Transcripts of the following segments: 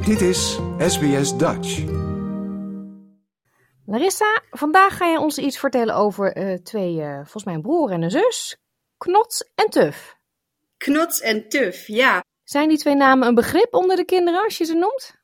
Dit is SBS Dutch. Larissa, vandaag ga je ons iets vertellen over twee, volgens mij een broer en een zus. Knots en Tuf. Knots en Tuf, ja. Zijn die twee namen een begrip onder de kinderen als je ze noemt?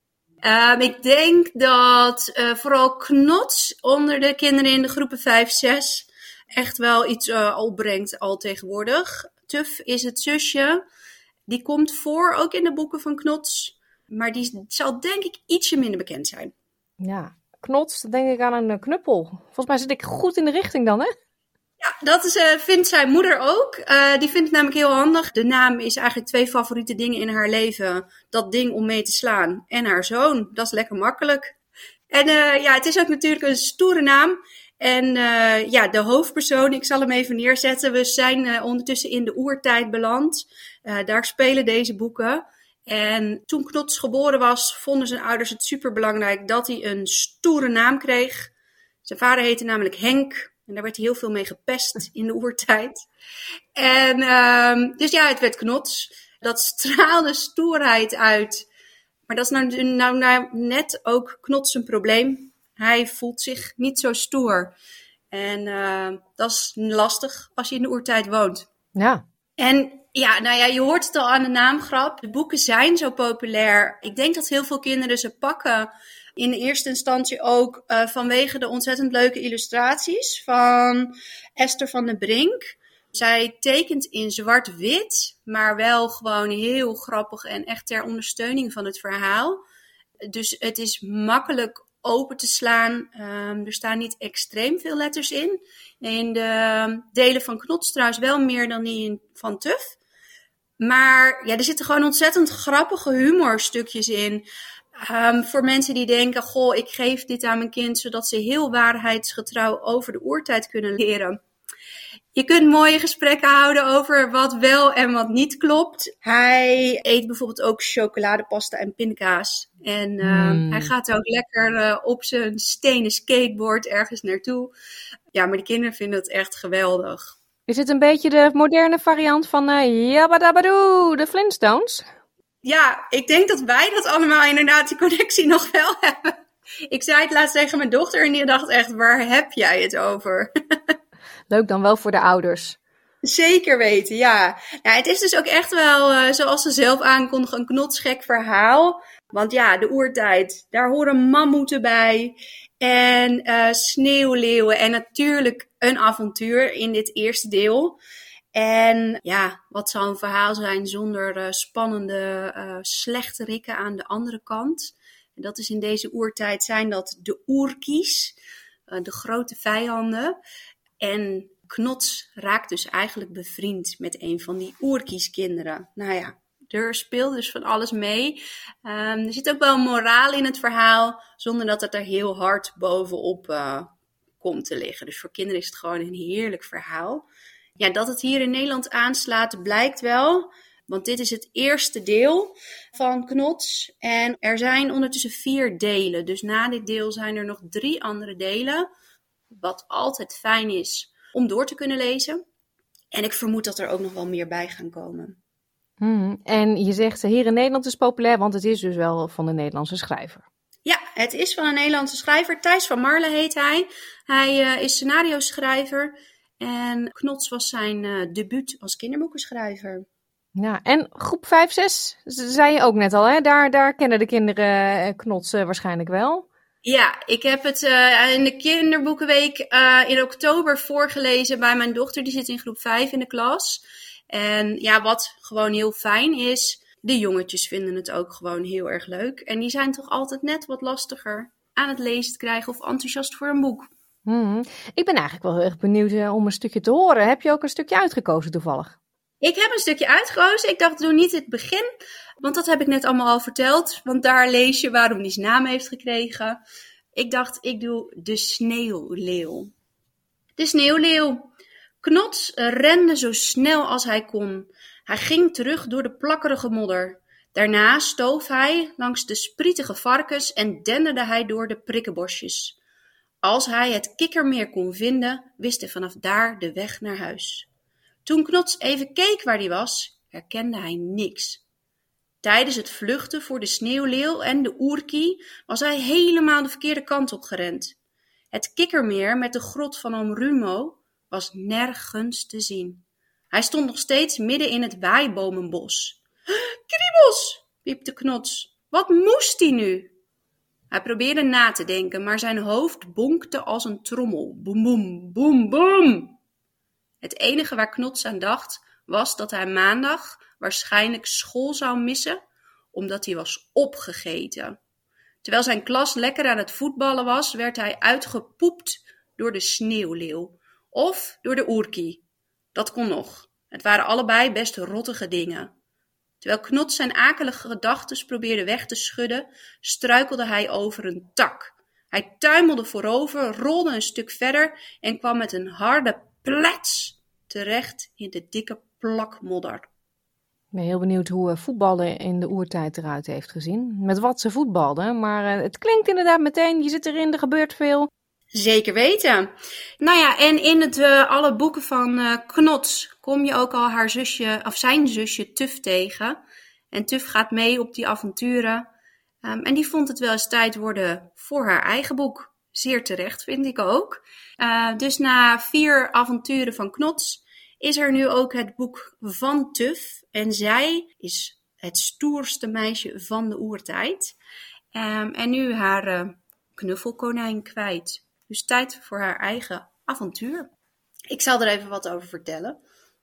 Ik denk dat vooral Knots onder de kinderen in de groepen 5, 6 echt wel iets opbrengt al tegenwoordig. Tuf is het zusje. Die komt voor ook in de boeken van Knots. Maar die zal denk ik ietsje minder bekend zijn. Ja, Knots, dan denk ik aan een knuppel. Volgens mij zit ik goed in de richting dan, hè? Ja, dat vindt zijn moeder ook. Die vindt het namelijk heel handig. De naam is eigenlijk 2 favoriete dingen in haar leven. Dat ding om mee te slaan en haar zoon. Dat is lekker makkelijk. En het is ook natuurlijk een stoere naam. En de hoofdpersoon, ik zal hem even neerzetten. We zijn ondertussen in de oertijd beland. Daar spelen deze boeken. En toen Knots geboren was, vonden zijn ouders het superbelangrijk dat hij een stoere naam kreeg. Zijn vader heette namelijk Henk. En daar werd hij heel veel mee gepest in de oertijd. En dus ja, het werd Knots. Dat straalde stoerheid uit. Maar dat is nou net ook Knots een probleem. Hij voelt zich niet zo stoer. En dat is lastig als je in de oertijd woont. Ja. En ja, je hoort het al aan de naamgrap. De boeken zijn zo populair. Ik denk dat heel veel kinderen ze pakken. In de eerste instantie ook vanwege de ontzettend leuke illustraties van Esther van den Brink. Zij tekent in zwart-wit, maar wel gewoon heel grappig en echt ter ondersteuning van het verhaal. Dus het is makkelijk open te slaan. Er staan niet extreem veel letters in. In de delen van Knots trouwens wel meer dan die van Tuf. Maar ja, er zitten gewoon ontzettend grappige humorstukjes in. Voor mensen die denken, goh, ik geef dit aan mijn kind zodat ze heel waarheidsgetrouw over de oertijd kunnen leren. Je kunt mooie gesprekken houden over wat wel en wat niet klopt. Hij eet bijvoorbeeld ook chocoladepasta en pindakaas. En hij gaat ook lekker op zijn stenen skateboard ergens naartoe. Ja, maar de kinderen vinden het echt geweldig. Is het een beetje de moderne variant van Yabbadabadoe, de Flintstones? Ja, ik denk dat wij dat allemaal inderdaad die connectie nog wel hebben. Ik zei het laatst tegen mijn dochter en die dacht echt, waar heb jij het over? Leuk dan wel voor de ouders. Zeker weten, ja. Het is dus ook echt wel, zoals ze zelf aankondigen, een knotsgek verhaal. Want ja, de oertijd, daar horen mammoeten bij. En sneeuwleeuwen en natuurlijk een avontuur in dit eerste deel. En ja, wat zou een verhaal zijn zonder spannende slechterikken aan de andere kant. En dat is in deze oertijd zijn dat de oerkies, de grote vijanden. En Knots raakt dus eigenlijk bevriend met een van die oerkieskinderen. Nou ja, er speelt dus van alles mee. Er zit ook wel moraal in het verhaal, zonder dat het er heel hard bovenop komt te liggen. Dus voor kinderen is het gewoon een heerlijk verhaal. Ja, dat het hier in Nederland aanslaat blijkt wel, want dit is het eerste deel van Knots. En er zijn ondertussen 4 delen, dus na dit deel zijn er nog 3 andere delen. Wat altijd fijn is om door te kunnen lezen. En ik vermoed dat er ook nog wel meer bij gaan komen. En je zegt hier in Nederland is populair, want het is dus wel van een Nederlandse schrijver. Ja, het is van een Nederlandse schrijver. Thijs van Marle heet hij. Hij is scenario-schrijver. En Knots was zijn debuut als kinderboekenschrijver. Ja, en groep 5, 6, zei je ook net al, hè? Daar kennen de kinderen Knots waarschijnlijk wel. Ja, ik heb het in de kinderboekenweek in oktober voorgelezen bij mijn dochter. Die zit in groep 5 in de klas. En ja, wat gewoon heel fijn is, de jongetjes vinden het ook gewoon heel erg leuk. En die zijn toch altijd net wat lastiger aan het lezen te krijgen of enthousiast voor een boek. Ik ben eigenlijk wel heel erg benieuwd om een stukje te horen. Heb je ook een stukje uitgekozen toevallig? Ik heb een stukje uitgekozen. Ik dacht, doe niet het begin. Want dat heb ik net allemaal al verteld. Want daar lees je waarom die zijn naam heeft gekregen. Ik dacht, ik doe de sneeuwleeuw. De sneeuwleeuw. Knots rende zo snel als hij kon. Hij ging terug door de plakkerige modder. Daarna stoof hij langs de sprietige varkens en denderde hij door de prikkenbosjes. Als hij het kikkermeer kon vinden, wist hij vanaf daar de weg naar huis. Toen Knots even keek waar hij was, herkende hij niks. Tijdens het vluchten voor de sneeuwleeuw en de oerkie was hij helemaal de verkeerde kant op gerend. Het kikkermeer met de grot van oom Rumo was nergens te zien. Hij stond nog steeds midden in het waaibomenbos. Kriebels, piepte Knots. Wat moest hij nu? Hij probeerde na te denken, maar zijn hoofd bonkte als een trommel. Boem, boem, boem, boem. Het enige waar Knots aan dacht, was dat hij maandag waarschijnlijk school zou missen, omdat hij was opgegeten. Terwijl zijn klas lekker aan het voetballen was, werd hij uitgepoept door de sneeuwleeuw of door de oerkie. Dat kon nog. Het waren allebei best rottige dingen. Terwijl Knots zijn akelige gedachten probeerde weg te schudden, struikelde hij over een tak. Hij tuimelde voorover, rolde een stuk verder en kwam met een harde plets terecht in de dikke plak modder. Ik ben heel benieuwd hoe voetballen in de oertijd eruit heeft gezien. Met wat ze voetbalden, maar het klinkt inderdaad meteen, je zit erin, er gebeurt veel. Zeker weten. Nou ja, en in alle boeken van Knots kom je ook al haar zusje, of zijn zusje Tuf tegen. En Tuf gaat mee op die avonturen. En die vond het wel eens tijd worden voor haar eigen boek. Zeer terecht, vind ik ook. Dus na 4 avonturen van Knots is er nu ook het boek van Tuf. En zij is het stoerste meisje van de oertijd. En nu haar knuffelkonijn kwijt. Dus tijd voor haar eigen avontuur. Ik zal er even wat over vertellen.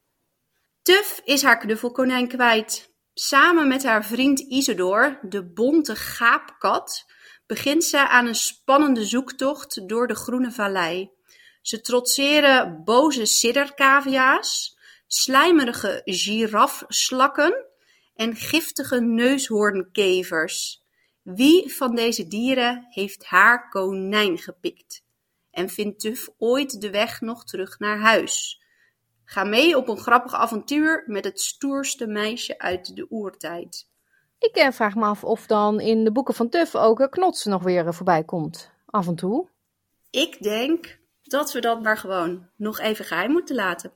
Tuf is haar knuffelkonijn kwijt. Samen met haar vriend Isidor, de bonte gaapkat, begint ze aan een spannende zoektocht door de Groene Vallei. Ze trotseren boze siddercavia's, slijmerige girafslakken en giftige neushoornkevers. Wie van deze dieren heeft haar konijn gepikt? En vindt Tuf ooit de weg nog terug naar huis? Ga mee op een grappig avontuur met het stoerste meisje uit de oertijd. Ik vraag me af of dan in de boeken van Tuf ook Knots nog weer voorbij komt. Af en toe. Ik denk dat we dat maar gewoon nog even geheim moeten laten.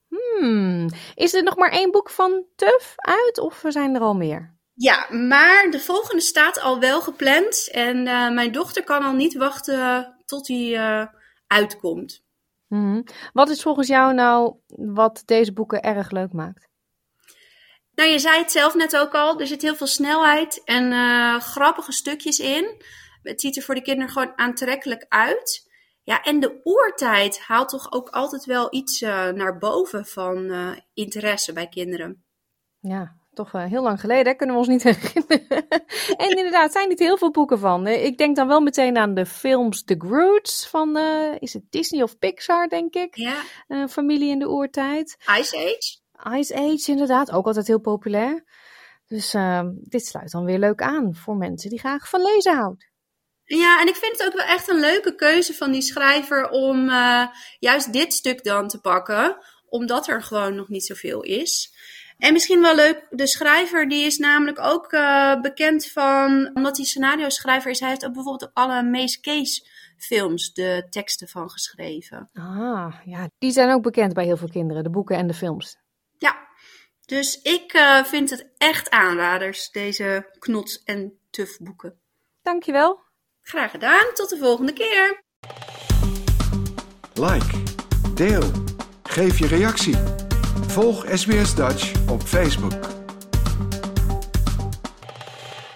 Is er nog maar 1 boek van Tuf uit of zijn er al meer? Ja, maar de volgende staat al wel gepland. En mijn dochter kan al niet wachten tot die uitkomt. Wat is volgens jou nou wat deze boeken erg leuk maakt? Nou, je zei het zelf net ook al. Er zit heel veel snelheid en grappige stukjes in. Het ziet er voor de kinderen gewoon aantrekkelijk uit. Ja, en de oertijd haalt toch ook altijd wel iets naar boven van interesse bij kinderen. Ja, toch heel lang geleden, kunnen we ons niet herinneren. En inderdaad, zijn niet heel veel boeken van. Ik denk dan wel meteen aan de films The Groots van, is het Disney of Pixar, denk ik? Ja. Familie in de oertijd. Ice Age. Ice Age, inderdaad, ook altijd heel populair. Dus dit sluit dan weer leuk aan voor mensen die graag van lezen houden. Ja, en ik vind het ook wel echt een leuke keuze van die schrijver om juist dit stuk dan te pakken. Omdat er gewoon nog niet zoveel is. En misschien wel leuk, de schrijver die is namelijk ook bekend van, omdat hij scenario-schrijver is, hij heeft ook bijvoorbeeld op alle Mace Case films de teksten van geschreven. Ah, ja, die zijn ook bekend bij heel veel kinderen, de boeken en de films. Ja, dus ik vind het echt aanraders, deze Knots en Tuf boeken. Dankjewel. Graag gedaan, tot de volgende keer. Like, deel, geef je reactie. Volg SBS Dutch op Facebook.